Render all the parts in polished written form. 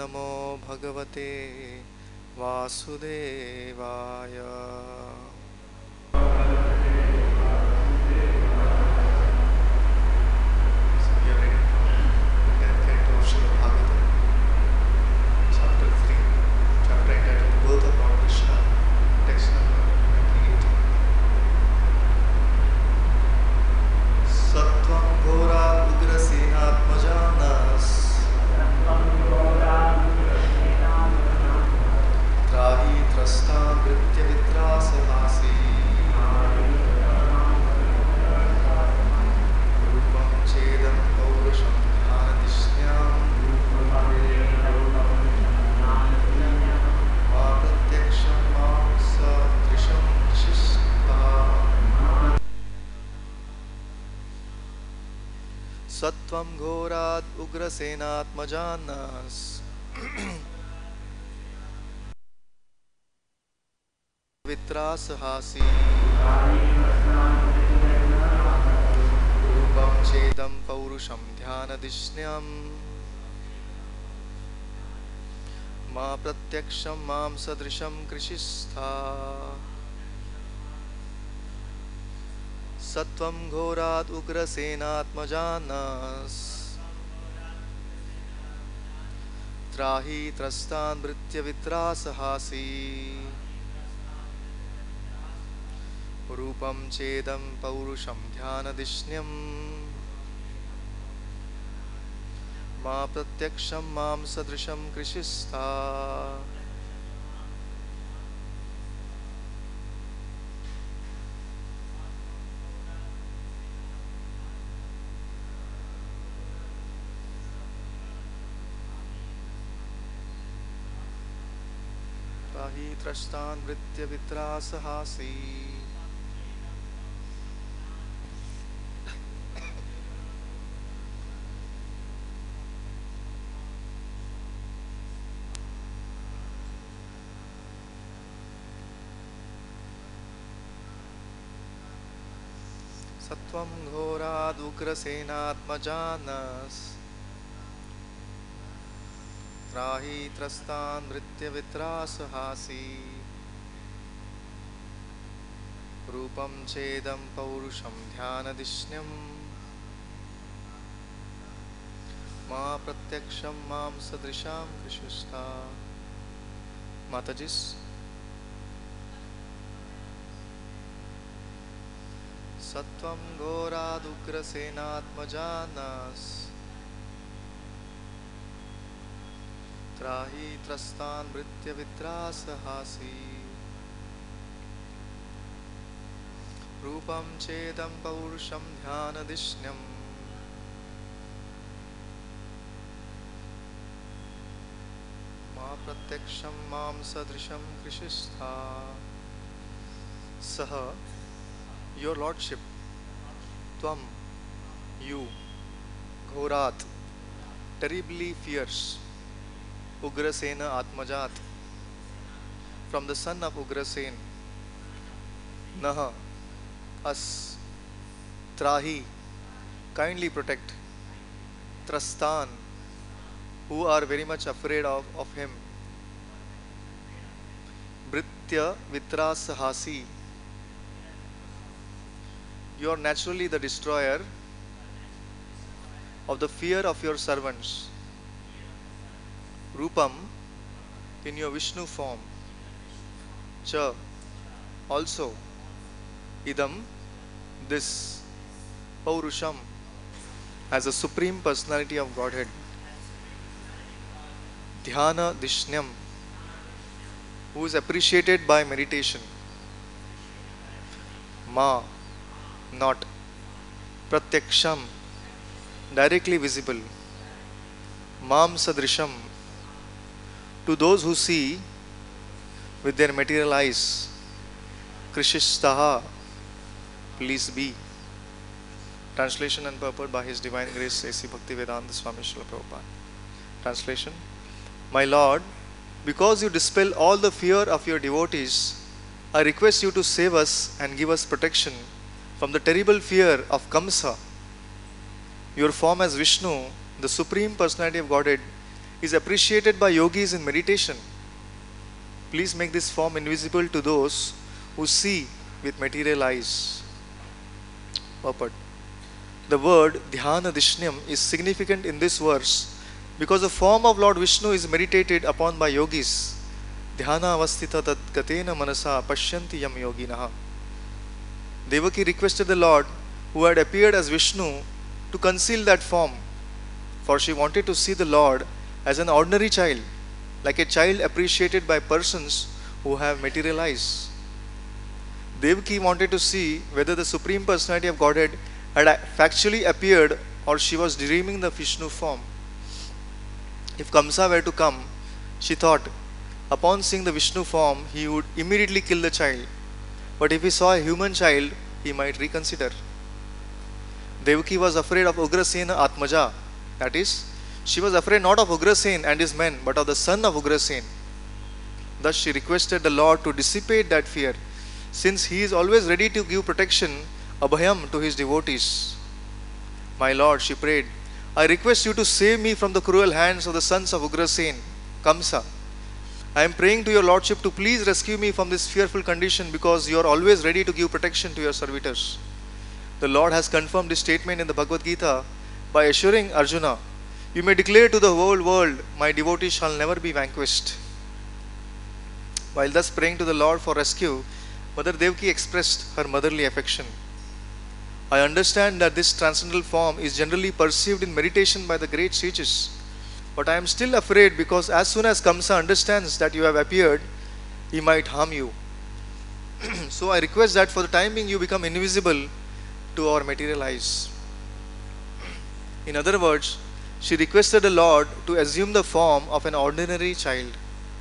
नमो भगवते वासुदेवाय। सत्वं घोराद् उग्रसेनात्मजानस् वित्रासहासी रूपं चेदं पौरुषं ध्यानधिष्ण्यं मा प्रत्यक्षं मां सदृशं कृशिस्था। सत्वं घोराद् उग्रसेनात्मजानस् त्राहि त्रस्तान् भृत्यवित्रासहासी रूपं चेदं पौरुषं ध्यानधिष्ण्यं मा प्रत्यक्षं मां सदृशं कृशिस्था। त्राहि त्रस्तान् भृत्यवित्रासहासी सत्वं घोराद् उग्रसेनात्मजानस् त्राहि त्रस्तान् भृत्यवित्रासहासी रूपं चेदं पौरुषं ध्यानधिष्ण्यं मा प्रत्यक्षं मां सदृशां कृशिस्था। माताजी's सत्वं घोराद् उग्रसेनात्मजानस् त्राहि त्रस्तान् भृत्यवित्रासहासी रूपं चेदं पौरुषं ध्यानधिष्ण्यं मा प्रत्यक्षं मां सदृशं कृशिस्था। सः Your Lordship, Tvam, you, Ghorat, terribly fierce, Ugrasena Atmajat, from the son of Ugrasen, Naha, us, Trahi, kindly protect, Trastan, who are very much afraid of him, Britya Vitrasahasi, you are naturally the destroyer of the fear of your servants. Rupam, in your Vishnu form. Cha, also. Idam, this. Paurusham, as a supreme personality of Godhead. Dhyana Dishnyam, who is appreciated by meditation. Ma, not. Pratyaksham, directly visible. Mam Sadrisham, to those who see with their material eyes. Krishistaha, please be. Translation and purport by His Divine Grace A.C. Bhaktivedanta Swami Srila Prabhupada. Translation: My Lord, because you dispel all the fear of your devotees, I request you to save us and give us protection from the terrible fear of Kamsa. Your form as Vishnu, the Supreme Personality of Godhead, is appreciated by yogis in meditation. Please make this form invisible to those who see with material eyes. Purport. The word Dhyana Dishnyam is significant in this verse because the form of Lord Vishnu is meditated upon by yogis. Dhyana avastita tat gatena manasa pashyanti yam yoginaha. Devaki requested the Lord, who had appeared as Vishnu, to conceal that form, for she wanted to see the Lord as an ordinary child, like a child appreciated by persons who have material eyes. Devaki wanted to see whether the Supreme Personality of Godhead had factually appeared or she was dreaming the Vishnu form. If Kamsa were to come, she thought, upon seeing the Vishnu form, he would immediately kill the child. But if he saw a human child, he might reconsider. Devaki was afraid of Ugrasena Atmaja. That is, she was afraid not of Ugrasen and his men, but of the son of Ugrasen. Thus she requested the Lord to dissipate that fear, since he is always ready to give protection, abhayam, to his devotees. My Lord, she prayed, I request you to save me from the cruel hands of the sons of Ugrasen, Kamsa. I am praying to your Lordship to please rescue me from this fearful condition, because you are always ready to give protection to your servitors. The Lord has confirmed this statement in the Bhagavad Gita by assuring Arjuna, you may declare to the whole world, my devotee shall never be vanquished. While thus praying to the Lord for rescue, Mother Devaki expressed her motherly affection. I understand that this transcendental form is generally perceived in meditation by the great sages. But I am still afraid, because as soon as Kamsa understands that you have appeared, he might harm you. So I request that for the time being you become invisible to our material eyes. In other words, she requested the Lord to assume the form of an ordinary child.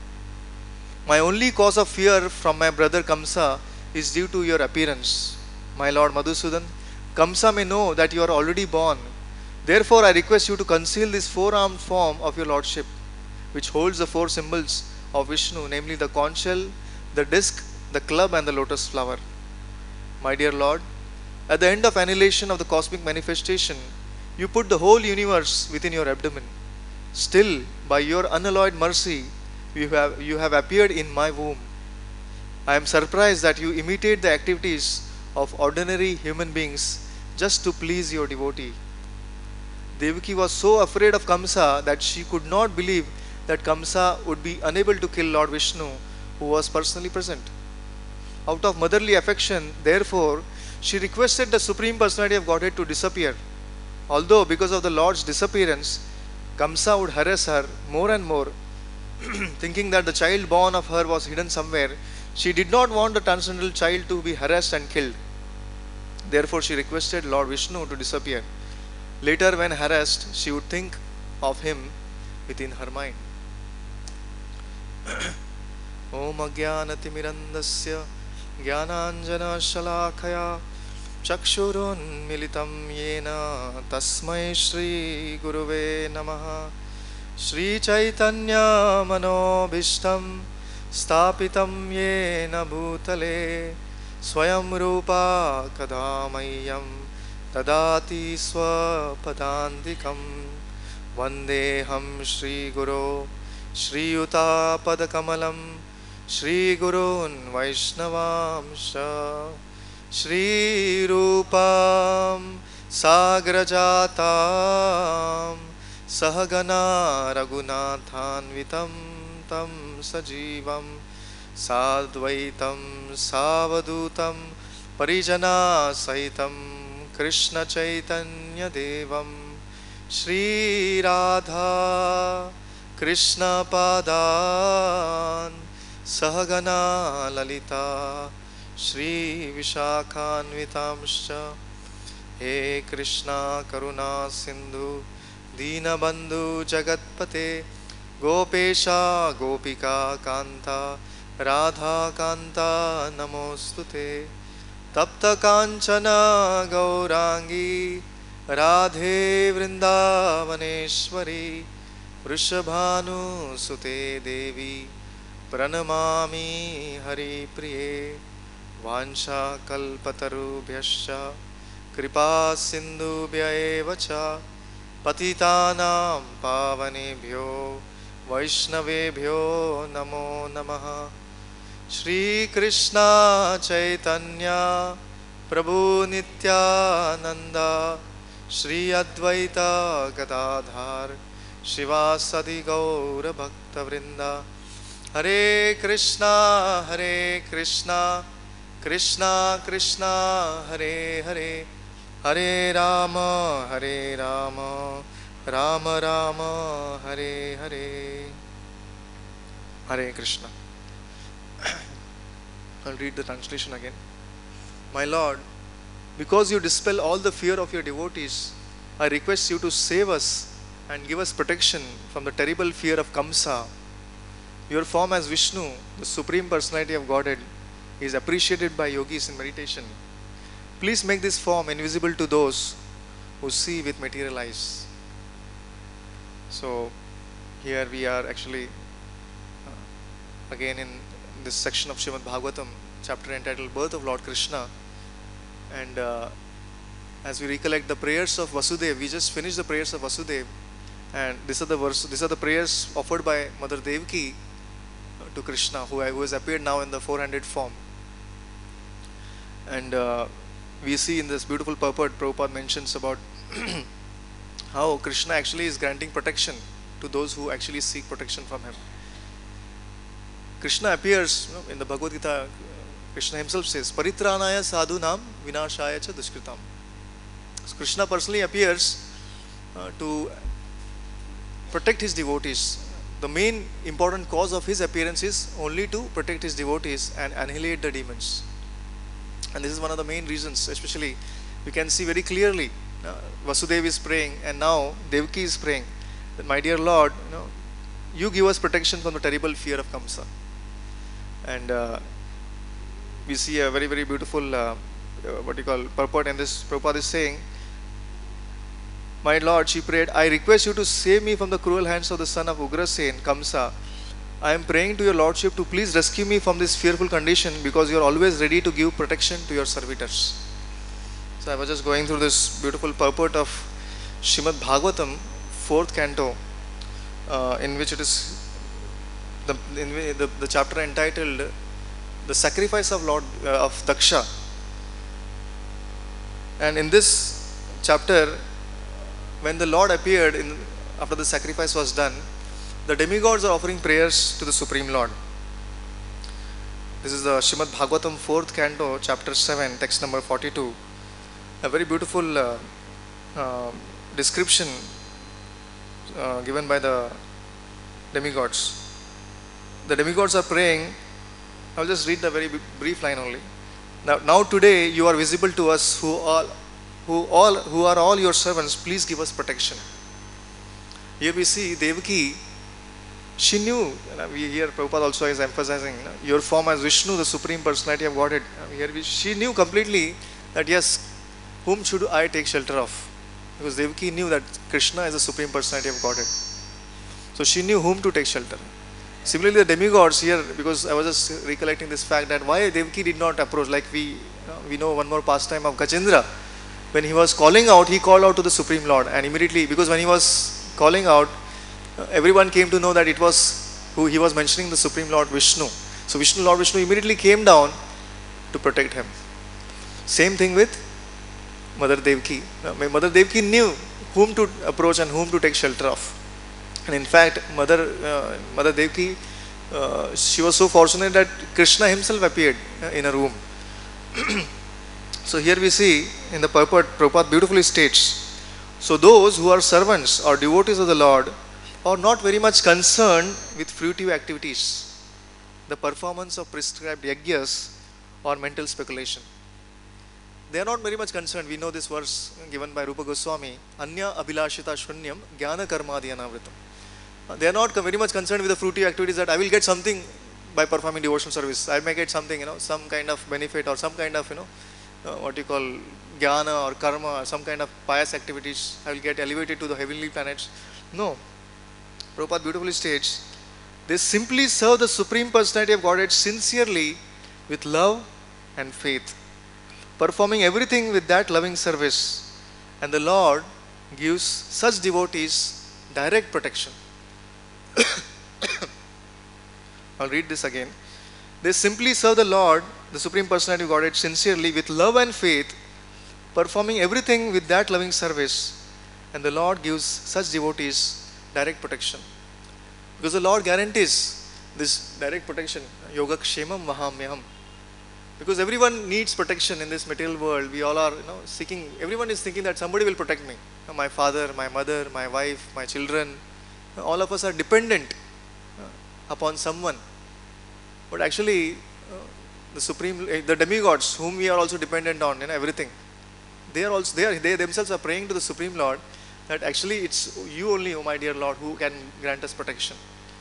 My only cause of fear from my brother Kamsa is due to your appearance. My Lord Madhusudan, Kamsa may know that you are already born. Therefore, I request you to conceal this four-armed form of your Lordship, which holds the four symbols of Vishnu, namely the conch shell, the disc, the club, and the lotus flower. My dear Lord, at the end of annihilation of the cosmic manifestation, you put the whole universe within your abdomen. Still, by your unalloyed mercy, you have appeared in my womb. I am surprised that you imitate the activities of ordinary human beings just to please your devotee. Devaki was so afraid of Kamsa that she could not believe that Kamsa would be unable to kill Lord Vishnu, who was personally present. Out of motherly affection, therefore, she requested the Supreme Personality of Godhead to disappear. Although because of the Lord's disappearance, Kamsa would harass her more and more, thinking that the child born of her was hidden somewhere, she did not want the transcendental child to be harassed and killed. Therefore, she requested Lord Vishnu to disappear. Later, when harassed, she would think of him within her mind. Om Ajnanatimirandasya Jnananjana Shalakaya Chakshurun Militam Yena Tasmai Shri Guruve Namaha Shri Chaitanya Manobhishtam Stapitam Yena Bhutale Swayam Rupa Kadamayyam Tadati Swapadandikam Vandeham Shri Guru Shri Yuta Padakamalam Shri Gurun Vaishnavamsha Shri Rupam Sagrajatam Sahagana Raghunathanvitam Tam Sajivam Sadvaitam Savadutam Parijana Saitam Krishna Chaitanya Devam Shri Radha Krishna Padan Sahagana Lalita Shri Vishakhanvitamscha He Krishna Karuna Sindhu Dinabandhu Jagatpate Gopesha Gopika Kanta Radha Kanta Namostute Tapta Kanchana Gaurangi Radhe Vrindavaneshwari Vrishabhanu Sute Devi Pranamami Hari Priye Vansha Kalpatarubhyascha Kripa Sindhubhya Evacha पतितानां पावनेभ्यो वैष्णवेभ्यो नमो नमः। श्री कृष्ण चैतन्य प्रभु नित्यानंद श्री अद्वैत गदाधर शिवासदि गौर भक्तवृंद। हरे कृष्णा कृष्णा कृष्णा हरे हरे, हरे Ram Ram Ram Hare Hare. Hare Krishna. I'll read the translation again. My Lord, because you dispel all the fear of your devotees, I request you to save us and give us protection from the terrible fear of Kamsa. Your form as Vishnu, the Supreme Personality of Godhead, is appreciated by yogis in meditation. Please make this form invisible to those who see with material eyes. So, here we are actually again in this section of Srimad Bhagavatam, chapter entitled Birth of Lord Krishna. And as we recollect the prayers of Vasudev, we just finished the prayers of Vasudev, and these are the prayers offered by Mother Devaki to Krishna, who has appeared now in the 400 form. And we see in this beautiful purport, Prabhupada mentions about how Krishna actually is granting protection to those who actually seek protection from him. Krishna appears, in the Bhagavad Gita. Krishna himself says, Paritranaya sadhunam vinashaya cha dushkritam. So Krishna personally appears to protect his devotees. The main important cause of his appearance is only to protect his devotees and annihilate the demons. And this is one of the main reasons, especially we can see very clearly, Vasudeva is praying and now Devaki is praying that, my dear Lord, you give us protection from the terrible fear of Kamsa. And we see a very, very beautiful purport in this. Prabhupada is saying, my Lord, she prayed, I request you to save me from the cruel hands of the son of Ugrasen, Kamsa. I am praying to your Lordship to please rescue me from this fearful condition, because you are always ready to give protection to your servitors. So I was just going through this beautiful purport of Srimad Bhagavatam, 4th canto, in which it is the chapter entitled The Sacrifice of Lord of Daksha. And in this chapter, when the Lord appeared after the sacrifice was done, the demigods are offering prayers to the Supreme Lord. This is the Srimad Bhagavatam 4th canto, chapter 7, text number 42. A very beautiful description given by the demigods. The demigods are praying. I will just read the very brief line only. Now today you are visible to us who are all your servants. Please give us protection. Here we see Devaki. She knew. We hear Prabhupada also is emphasizing your form as Vishnu, the Supreme Personality of Godhead. She knew completely that yes, whom should I take shelter of? Because Devaki knew that Krishna is the Supreme Personality of Godhead. So she knew whom to take shelter. Similarly, the demigods here, because I was just recollecting this fact that why Devaki did not approach, like we know one more pastime of Gajendra. When he was calling out, he called out to the Supreme Lord, and immediately, because when he was calling out, everyone came to know that it was who he was mentioning, the Supreme Lord Vishnu. So Lord Vishnu immediately came down to protect him. Same thing with Mother Devaki. Mother Devaki knew whom to approach and whom to take shelter of. And in fact, Mother Devaki, she was so fortunate that Krishna himself appeared in a room. So here we see in the purport, Prabhupada beautifully states, so those who are servants or devotees of the Lord are not very much concerned with fruitive activities, the performance of prescribed yajnas or mental speculation. They are not very much concerned. We know this verse given by Rupa Goswami, Anya Abhilashita Shunyam Jnana Karmadi Anavritam. They are not very much concerned with the fruitive activities that I will get something by performing devotional service. I may get something, some kind of benefit or some kind of, jnana or karma, some kind of pious activities. I will get elevated to the heavenly planets. No. Prabhupada beautifully states, they simply serve the Supreme Personality of Godhead sincerely with love and faith, performing everything with that loving service. And the Lord gives such devotees direct protection. I'll read this again. They simply serve the Lord, the Supreme Personality of Godhead, sincerely with love and faith, performing everything with that loving service, and the Lord gives such devotees direct protection. Because the Lord guarantees this direct protection. Yoga Kshemam Vahamyaham. Because everyone needs protection in this material world. We all are seeking, everyone is thinking that somebody will protect me. My father, my mother, my wife, my children. All of us are dependent upon someone. But actually, the supreme, the demigods, whom we are also dependent on, everything, they themselves are praying to the Supreme Lord that actually it's you only, oh my dear Lord, who can grant us protection.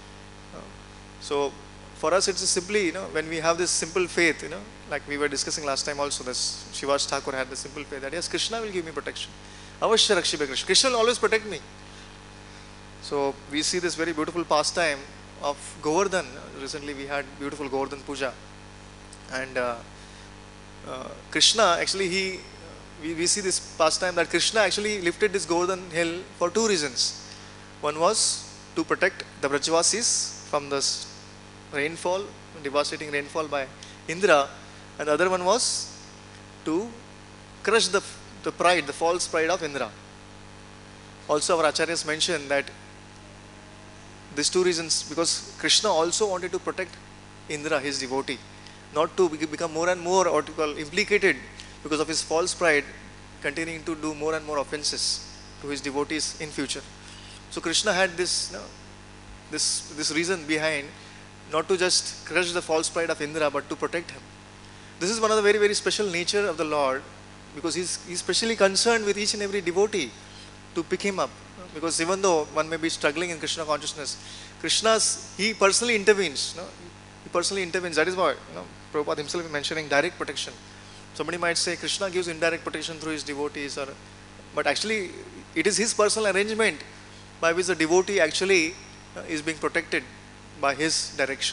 So for us, it's simply, when we have this simple faith, like we were discussing last time also, this Shivas Thakur had the simple faith that yes, Krishna will give me protection. Avashya Rakshibe Krishna. Krishna will always protect me. So we see this very beautiful pastime of Govardhan. Recently we had beautiful Govardhan Puja. And Krishna actually, we see this pastime that Krishna actually lifted this Govardhan hill for two reasons. One was to protect the Brajavasis from this rainfall, devastating rainfall by Indra, and the other one was to crush the pride, the false pride of Indra. Also our acharyas mentioned that these two reasons, because Krishna also wanted to protect Indra, his devotee, not to become more and more implicated because of his false pride, continuing to do more and more offenses to his devotees in future. So Krishna had this reason behind, not to just crush the false pride of Indra, but to protect him. This is one of the very, very special nature of the Lord, because he's specially concerned with each and every devotee to pick him up. Because even though one may be struggling in Krishna consciousness, he personally intervenes. He personally intervenes. That is why Prabhupada himself is mentioning direct protection. Somebody might say Krishna gives indirect protection through his devotees, but actually it is his personal arrangement by which the devotee actually is being protected by his direction.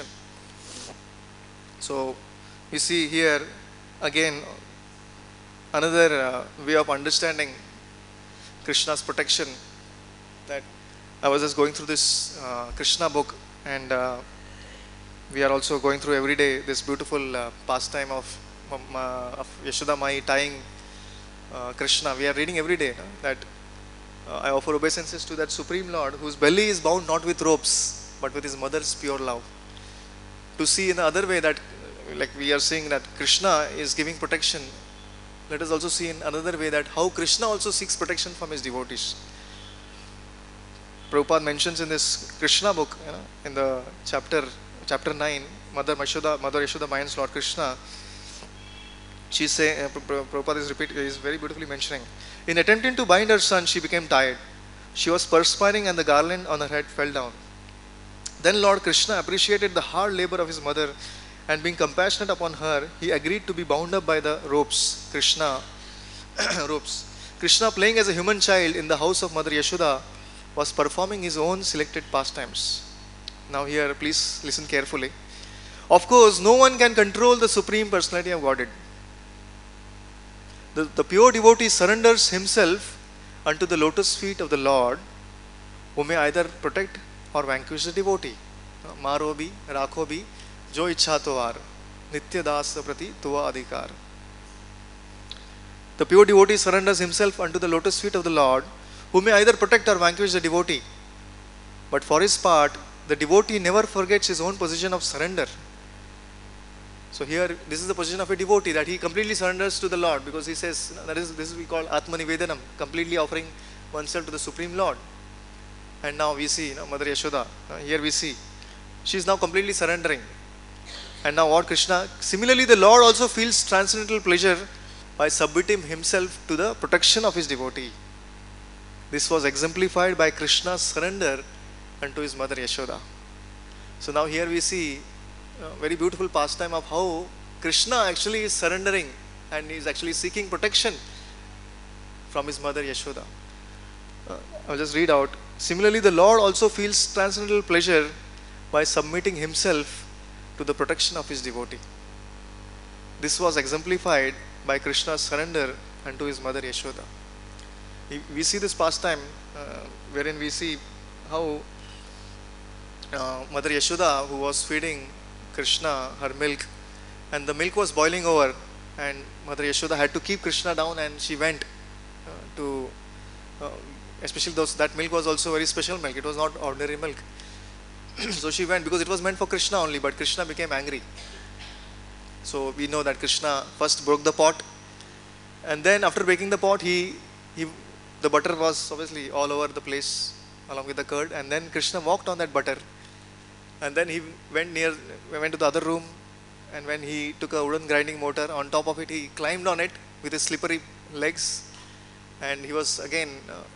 So we see here again another way of understanding Krishna's protection. That I was just going through this Krishna book, and we are also going through every day this beautiful pastime of Yashoda Mai tying Krishna. We are reading every day that I offer obeisances to that Supreme Lord whose belly is bound not with ropes but with his mother's pure love. To see in the other way that, like we are seeing that Krishna is giving protection, let us also see in another way that how Krishna also seeks protection from his devotees. Prabhupada mentions in this Krishna book, in the chapter 9, Mother Yashoda Mayan's Lord Krishna, she say, Prabhupada is very beautifully mentioning, in attempting to bind her son, she became tired. She was perspiring and the garland on her head fell down. Then Lord Krishna appreciated the hard labor of his mother, and being compassionate upon her, he agreed to be bound up by the ropes. Krishna, playing as a human child in the house of Mother Yashoda, was performing his own selected pastimes. Now here, please listen carefully. Of course, no one can control the Supreme Personality of Godhead. The pure devotee surrenders himself unto the lotus feet of the Lord, who may either protect or vanquish the devotee. Marobi, Rakhobi, Jo Ichhatovar, Nitya Das Prati Tuva Adhikar. The pure devotee surrenders himself unto the lotus feet of the Lord, who may either protect or vanquish the devotee. But for his part, the devotee never forgets his own position of surrender. So here, this is the position of a devotee, that he completely surrenders to the Lord, because he says, this is we call Atma Nivedanam, completely offering oneself to the Supreme Lord. And now we see, Mother Yashoda, here we see, she is now completely surrendering. And now what Krishna, similarly the Lord also feels transcendental pleasure by submitting himself to the protection of his devotee. This was exemplified by Krishna's surrender unto his mother Yashoda. So now here we see a very beautiful pastime of how Krishna actually is surrendering and is actually seeking protection from his mother Yashoda. I'll just read out. Similarly, the Lord also feels transcendental pleasure by submitting himself to the protection of his devotee. This was exemplified by Krishna's surrender unto his mother Yashoda. We see this pastime wherein we see how Mother Yashoda, who was feeding Krishna her milk, and the milk was boiling over, and Mother Yashoda had to keep Krishna down, and she went to, uh, especially those, that milk was also very special milk. It was not ordinary milk. So she went because it was meant for Krishna only, but Krishna became angry. So we know that Krishna first broke the pot, and then after breaking the pot, he the butter was obviously all over the place along with the curd, and then Krishna walked on that butter, and then he went to the other room, and when he took a wooden grinding motor, on top of it he climbed on it with his slippery legs, and he was again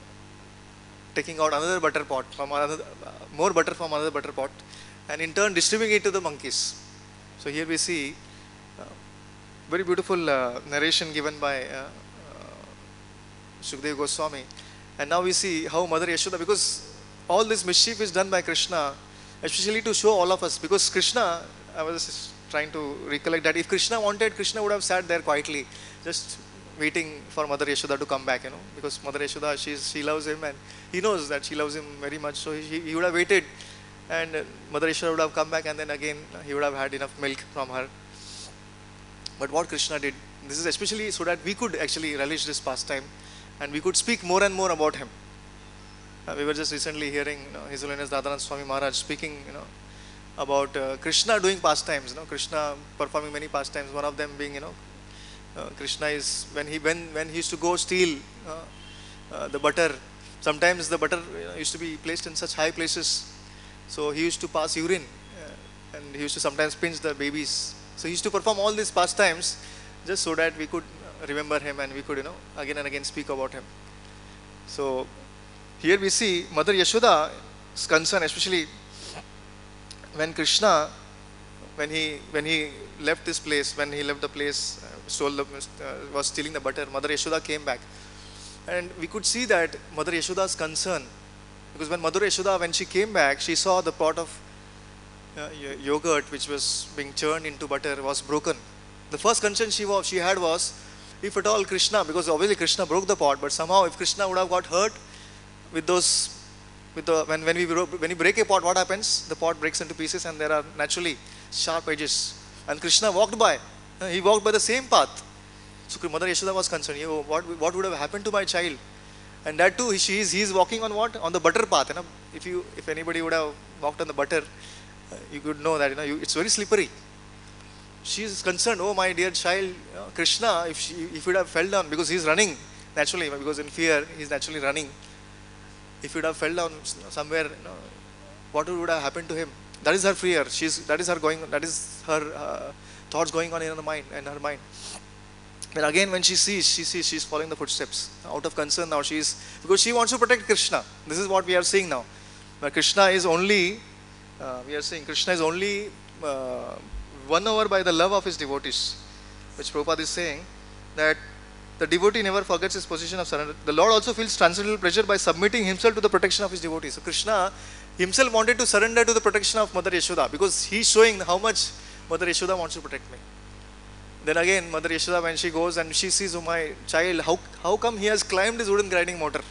taking out another butter pot from another, more butter from another butter pot, and in turn distributing it to the monkeys. So here we see very beautiful narration given by Sukadeva Goswami. And now we see how Mother Yashoda, because all this mischief is done by Krishna, especially to show all of us. Because Krishna, I was just trying to recollect that if Krishna wanted, Krishna would have sat there quietly, just waiting for Mother Yashoda to come back, because Mother Yashoda, she loves him, and he knows that she loves him very much. So he would have waited, and Mother Yashoda would have come back, and then again he would have had enough milk from her. But what Krishna did, this is especially so that we could actually relish this pastime, and we could speak more and more about him. We were just recently hearing His Holiness Dadanand Swami Maharaj speaking about Krishna doing pastimes, Krishna performing many pastimes, one of them being Krishna is when he used to go steal the butter. Sometimes the butter used to be placed in such high places, so he used to pass urine, and he used to sometimes pinch the babies. So he used to perform all these pastimes just so that we could remember him, and we could again and again speak about him. So here we see Mother Yashoda's concern, especially when Krishna, when he left this place, when he left the place, was stealing the butter, Mother Yashoda came back, and we could see that Mother Yashoda's concern, because when Mother Yashoda, when she came back, she saw the pot of yogurt which was being churned into butter was broken. The first concern she had was, if at all Krishna, because obviously Krishna broke the pot, but somehow if Krishna would have got hurt with those, when we break a pot, what happens? The pot breaks into pieces, and there are naturally sharp edges. And Krishna walked by. He walked by the same path. So Mother Yashoda was concerned. What would have happened to my child? And that too, he is walking on what? On the butter path. If anybody would have walked on the butter, you could know that it's very slippery. She is concerned. Oh, my dear child, Krishna, if he would have fell down, because he is running naturally, because in fear he is naturally running. If he would have fell down somewhere, what would have happened to him? That is her fear. That is her thoughts going on in her mind. But again, when she sees she's following the footsteps out of concern. Now because she wants to protect Krishna. This is what we are seeing now. But Krishna is only won over by the love of his devotees, which Prabhupada is saying that the devotee never forgets his position of surrender. The Lord also feels transcendental pleasure by submitting himself to the protection of his devotees. So Krishna himself wanted to surrender to the protection of Mother Yashoda, because he is showing how much Mother Yashoda wants to protect me. Then again, Mother Yashoda, when she goes and she sees, oh my child, how come he has climbed his wooden grinding motor?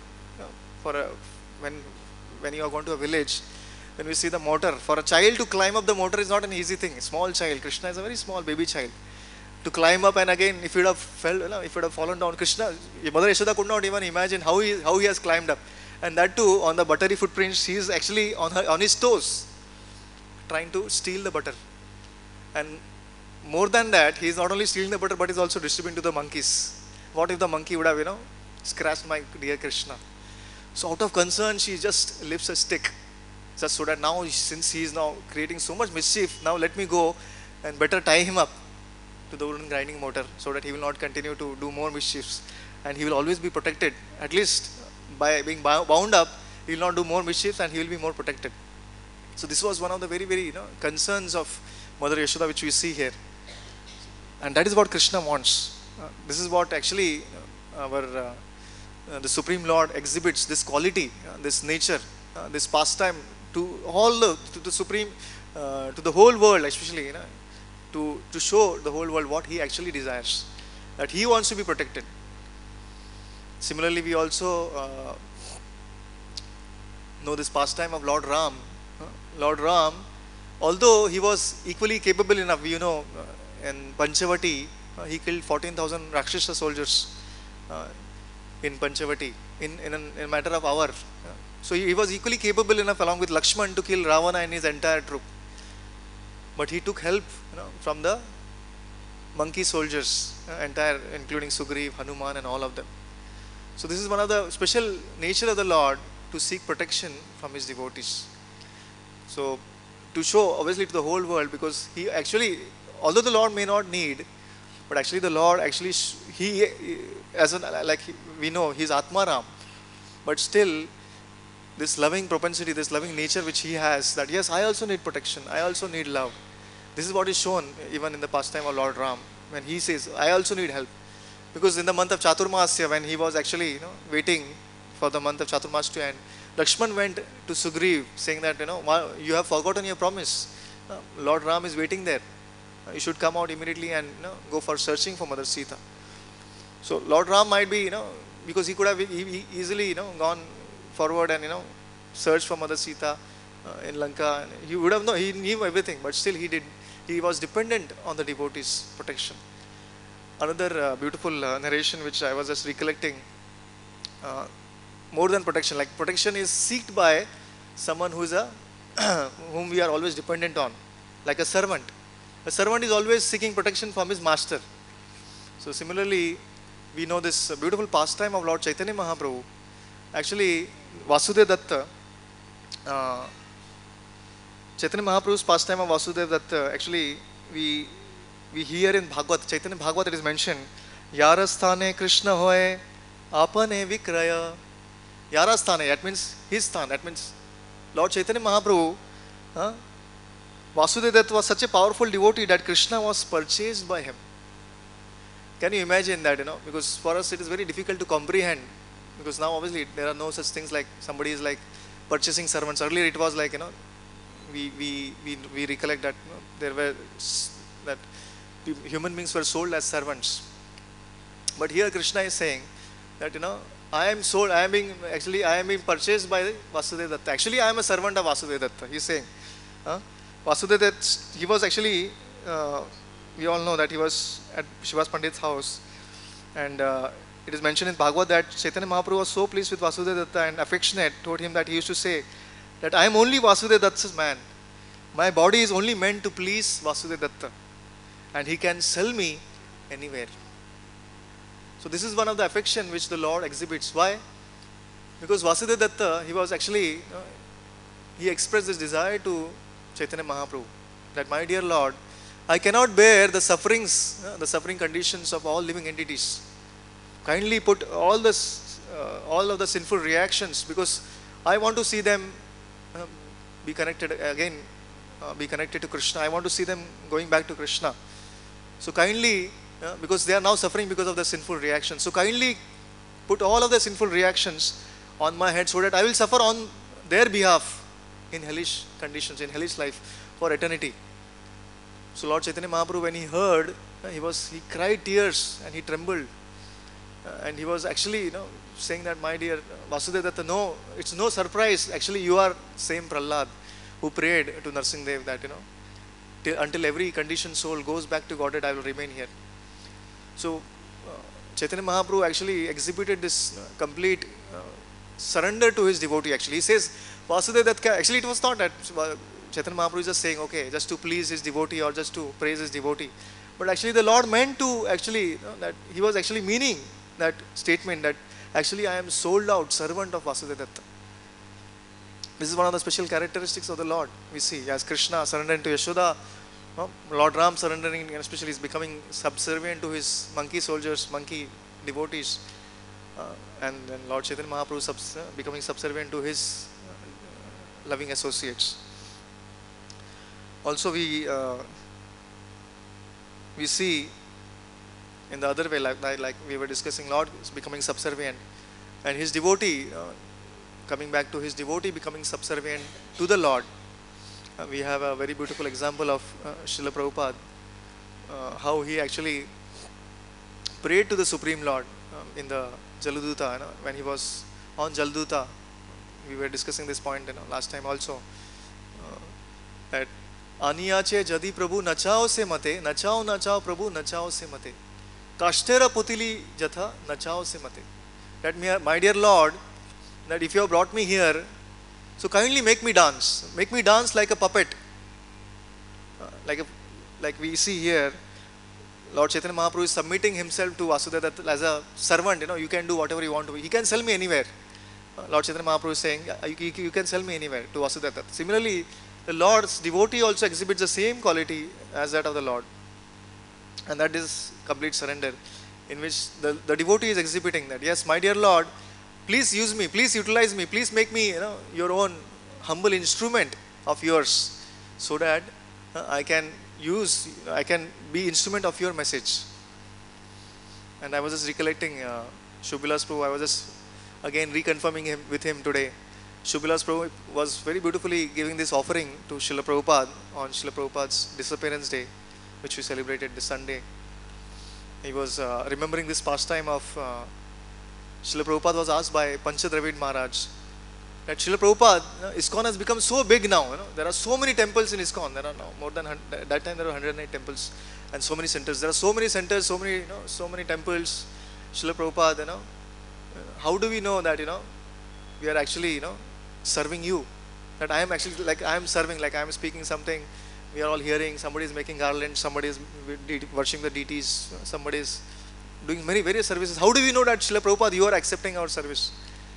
When you are going to a village, when we see the motor, for a child to climb up the motor is not an easy thing. A small child, Krishna is a very small baby child. To climb up, and again, if he would have fallen down, Mother Yashoda could not even imagine how he has climbed up. And that too, on the buttery footprints, he is actually on his toes, trying to steal the butter. And more than that, he is not only stealing the butter, but is also distributing to the monkeys. What if the monkey would have, scratched my dear Krishna? So out of concern, she just lifts a stick, just so that now, since he is now creating so much mischief, now let me go and better tie him up to the wooden grinding motor, so that he will not continue to do more mischiefs, and he will always be protected. At least by being bound up, he will not do more mischiefs, and he will be more protected. So this was one of the very, very concerns of Mother Yashoda, which we see here, and that is what Krishna wants. This is what actually the Supreme Lord exhibits, this quality, this nature, this pastime to the Supreme, to the whole world, especially to show the whole world what he actually desires, that he wants to be protected. Similarly, we also know this pastime of Lord Ram. Uh, Lord Ram, although he was equally capable enough, in Panchavati, he killed 14,000 Rakshasa soldiers uh, in Panchavati in a matter of hour. So he was equally capable enough along with Lakshman to kill Ravana and his entire troop. But he took help from the monkey soldiers, entire including Sugriv, Hanuman and all of them. So this is one of the special nature of the Lord to seek protection from his devotees. So to show obviously to the whole world, because he actually, although the Lord may not need, but actually the Lord actually he as an like we know he's Atmaram, but still this loving propensity, this loving nature which he has, that yes, I also need protection, I also need love. This is what is shown even in the pastime of Lord Ram when he says, I also need help. Because in the month of Chaturmasya, when he was actually waiting for the month of Chaturmasya to end, Lakshman went to Sugriv saying that you have forgotten your promise. Lord Ram is waiting there. You should come out immediately and go for searching for Mother Sita. So Lord Ram might be because he could have easily gone forward and searched for Mother Sita in Lanka. He would have he knew everything, but still he was dependent on the devotees' protection. Another beautiful narration which I was just recollecting, more than protection, like protection is sought by someone who is a whom we are always dependent on, like a servant. A servant is always seeking protection from his master. So similarly, we know this beautiful pastime of Lord Chaitanya Mahaprabhu. Actually, Vasudeva Datta, Chaitanya Mahaprabhu's pastime of Vasudeva Datta, actually we hear in Bhagavad, Chaitanya Bhagavad, it is mentioned, Yarasthane Krishna hoye, apane vikraya. Yarasthane, that means his sthan, that means Lord Chaitanya Mahaprabhu, Vasudeva Datta was such a powerful devotee that Krishna was purchased by him. Can you imagine that, because for us it is very difficult to comprehend, because now obviously there are no such things like somebody is like purchasing servants. Earlier it was like, we recollect that there were that human beings were sold as servants. But here Krishna is saying that I am sold, I am being purchased by Vasudeva Datta. Actually I am a servant of Vasudeva Datta. He is saying Vasudeva Datta, he was actually we all know that he was at Shivas Pandit's house, and it is mentioned in Bhagavad that Chaitanya Mahaprabhu was so pleased with Vasudeva Datta and affectionate toward him that he used to say that I am only Vasudeva Datta's man. My body is only meant to please Vasudeva Datta, and he can sell me anywhere. So this is one of the affection which the Lord exhibits. Why? Because Vasudeva Datta, he was actually, he expressed this desire to Chaitanya Mahaprabhu that my dear Lord, I cannot bear the sufferings, the suffering conditions of all living entities. Kindly put all of the sinful reactions, because I want to see them be connected again, be connected to Krishna. I want to see them going back to Krishna. So kindly, because they are now suffering because of the sinful reactions. So kindly put all of the sinful reactions on my head so that I will suffer on their behalf in hellish conditions, in hellish life for eternity. So Lord Chaitanya Mahaprabhu, when he heard, he cried tears and he trembled. And he was actually, saying that my dear Vasudeva Datta, no, it's no surprise. Actually, you are same Prahlad who prayed to Narsingh that, until every conditioned soul goes back to Godhead, I will remain here. So Chaitanya Mahaprabhu actually exhibited this complete surrender to his devotee. Actually, he says Vasudeva Datta. Actually, it was not that Chaitanya Mahaprabhu is just saying, okay, just to please his devotee or just to praise his devotee. But actually, the Lord meant to actually that he was actually meaning that statement that actually I am sold out servant of Vasudeva Datta. This is one of the special characteristics of the Lord. We see as Krishna surrendering to Yashoda, Lord Ram surrendering, and especially is becoming subservient to his monkey soldiers, monkey devotees, and then Lord Chaitanya Mahaprabhu becoming subservient to his loving associates. Also, we see in the other way, like we were discussing, Lord is becoming subservient, and his devotee coming back to his devotee becoming subservient to the Lord. We have a very beautiful example of Srila Prabhupada, how he actually prayed to the Supreme Lord in the Jaluduta, when he was on Jalduta, we were discussing this point, last time also, that Aniyache jadi Prabhu nachao se mate, nachao nachao Prabhu nachao se mate. Kashtera putili jatha nachao se mate. That my dear Lord, that if you have brought me here, so kindly make me dance. Make me dance like a puppet. Like we see here, Lord Chaitanya Mahaprabhu is submitting himself to Vasudeva as a servant. You can do whatever you want to. He can sell me anywhere. Lord Chaitanya Mahaprabhu is saying, you can sell me anywhere to Vasudeva. Similarly, the Lord's devotee also exhibits the same quality as that of the Lord. And that is complete surrender, in which the devotee is exhibiting that, yes, my dear Lord, please use me, please utilize me, please make me your own humble instrument of yours, so that I can be instrument of your message. And I was just recollecting Shubhilas Prabhu. I was just again reconfirming with him today. Shubhilas Prabhu was very beautifully giving this offering to Srila Prabhupada on Srila Prabhupada's disappearance day, which we celebrated this Sunday. He was remembering this pastime of Srila Prabhupada was asked by Pancha Dravid Maharaj that Srila Prabhupada, ISKCON has become so big now. There are so many temples in ISKCON. There are now more than, at that time there were 108 temples and so many centers. There are so many centers, so many temples. Srila Prabhupada, how do we know that, we are actually, serving you? That I am actually, like I am serving, like I am speaking something, we are all hearing, somebody is making garlands, somebody is worshiping the deities, somebody is doing various services. How do we know that Srila Prabhupada, you are accepting our service?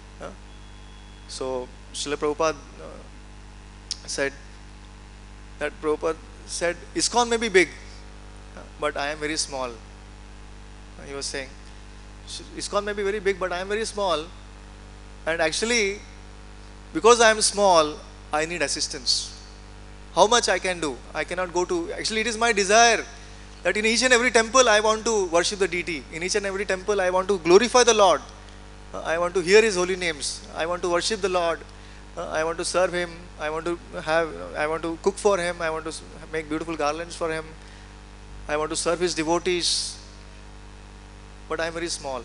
So Srila Prabhupada said that Prabhupada said, ISKCON may be big, but I am very small. He was saying, ISKCON may be very big, but I am very small. And actually, because I am small, I need assistance. How much I can do? I cannot go to, actually it is my desire that in each and every temple I want to worship the deity. In each and every temple I want to glorify the Lord. I want to hear His holy names. I want to worship the Lord. I want to serve Him. I want to cook for Him. I want to make beautiful garlands for Him. I want to serve His devotees. But I am very small.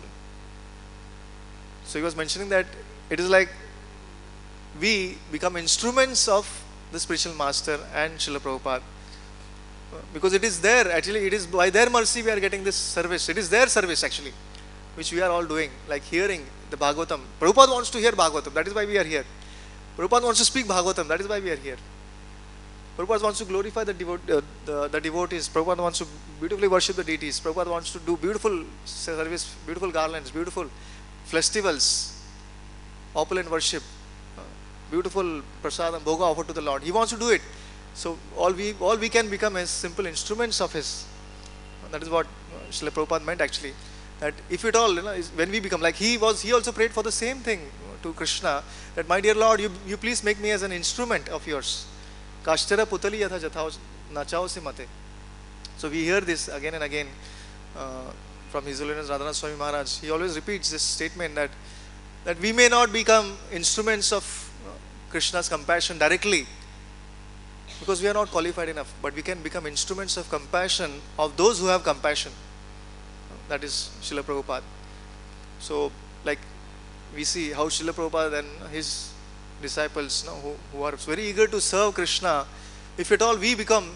So he was mentioning that it is like we become instruments of the spiritual master and Srila Prabhupada. Because it is there, actually it is by their mercy we are getting this service. It is their service actually, which we are all doing, like hearing the Bhagavatam. Prabhupada wants to hear Bhagavatam, that is why we are here. Prabhupada wants to speak Bhagavatam, that is why we are here. Prabhupada wants to glorify the devotees. Prabhupada wants to beautifully worship the deities. Prabhupada wants to do beautiful service, beautiful garlands, beautiful festivals, opulent worship, beautiful prasadam, bhoga offered to the Lord. He wants to do it. So all we can become is simple instruments of His. That is what Srila Prabhupada meant actually. That if at all, when we become like he also prayed for the same thing to Krishna, that my dear Lord, you please make me as an instrument of yours. Kashtara putali yatha jathao nachao se mate. So we hear this again and again from His Holiness Radhanath Swami Maharaj. He always repeats this statement that we may not become instruments of Krishna's compassion directly, because we are not qualified enough, but we can become instruments of compassion of those who have compassion. That is Srila Prabhupada. So, like we see how Srila Prabhupada and his disciples, who are very eager to serve Krishna, if at all we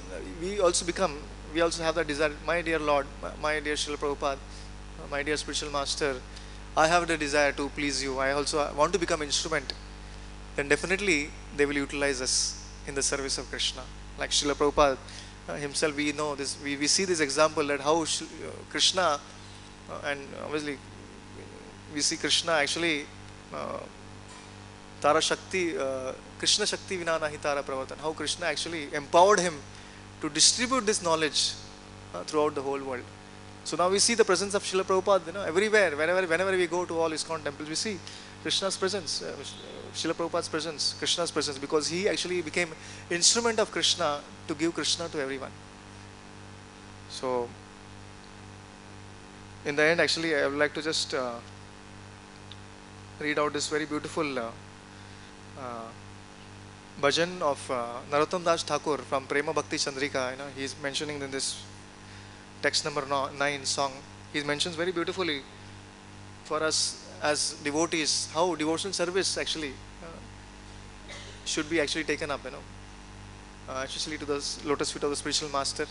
also have that desire. My dear Lord, my dear Srila Prabhupada, my dear spiritual master, I have the desire to please you. I also want to become instrument. Then definitely they will utilize us in the service of Krishna. Like Srila Prabhupada himself, we know this, we see this example that how Krishna, and obviously we see Krishna actually, Tara Shakti, Krishna Shakti Vina Nahi Tara Pravatan, how Krishna actually empowered him to distribute this knowledge throughout the whole world. So now we see the presence of Srila Prabhupada, everywhere, whenever we go to all ISKCON temples, we see Krishna's presence, Srila Prabhupada's presence, Krishna's presence, because he actually became instrument of Krishna to give Krishna to everyone. So, in the end, actually, I would like to just read out this very beautiful bhajan of Narottam Das Thakur from Prema Bhakti Chandrika. He is mentioning in this text number 9 song. He mentions very beautifully for us as devotees, how devotional service actually should be actually taken up, especially to the lotus feet of the spiritual master.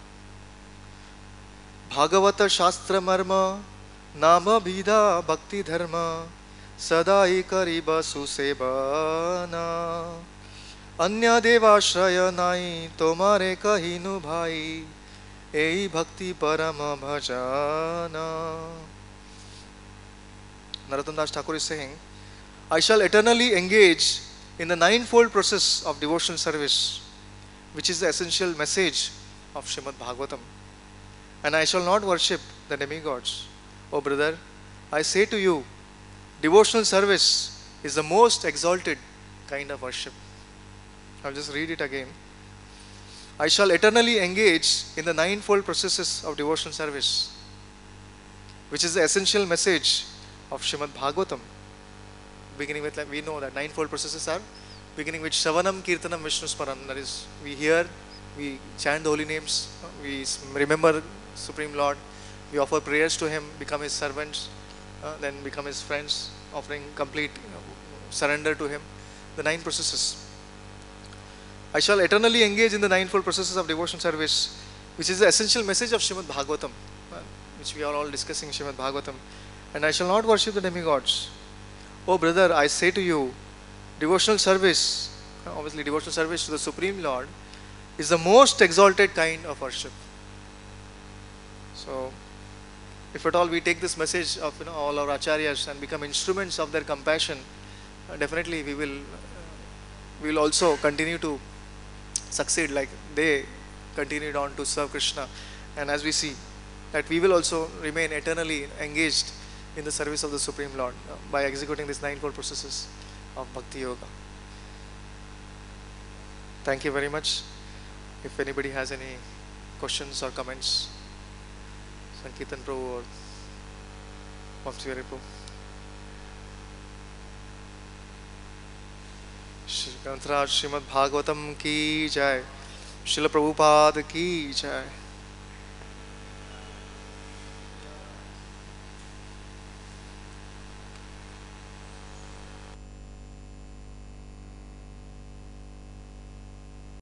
Bhagavata Shastra Marma Nama Bhida Bhakti Dharma Sadai Kariba Susebana Anya Devashraya Nai Tomare Kahinu Bhai Ei Bhakti Parama Bhajana. Narottam Das Thakur is saying, I shall eternally engage in the ninefold process of devotional service, which is the essential message of Srimad Bhagavatam. And I shall not worship the demigods. Oh brother, I say to you, devotional service is the most exalted kind of worship. I'll just read it again. I shall eternally engage in the ninefold processes of devotional service, which is the essential message of Srimad Bhagavatam. Beginning with, like, we know that ninefold processes are beginning with Shravanam, Kirtanam, Vishnu Smaran. That is, we hear, we chant the holy names, we remember Supreme Lord, we offer prayers to Him, become His servants, then become His friends, offering complete surrender to Him. The nine processes. I shall eternally engage in the ninefold processes of devotion service, which is the essential message of Srimad Bhagavatam, which we are all discussing, Srimad Bhagavatam. And I shall not worship the demigods. Oh brother, I say to you, devotional service, obviously devotional service to the Supreme Lord, is the most exalted kind of worship. So, if at all we take this message of all our acharyas and become instruments of their compassion, definitely we will also continue to succeed like they continued on to serve Krishna. And as we see, that we will also remain eternally engaged in the service of the Supreme Lord by executing these ninefold processes of Bhakti Yoga. Thank you very much. If anybody has any questions or comments, Sankirtan Prabhu or Vamsi Prabhu. Shri Grantaraj Srimad Bhagavatam ki jai. Srila Prabhupada ki jai.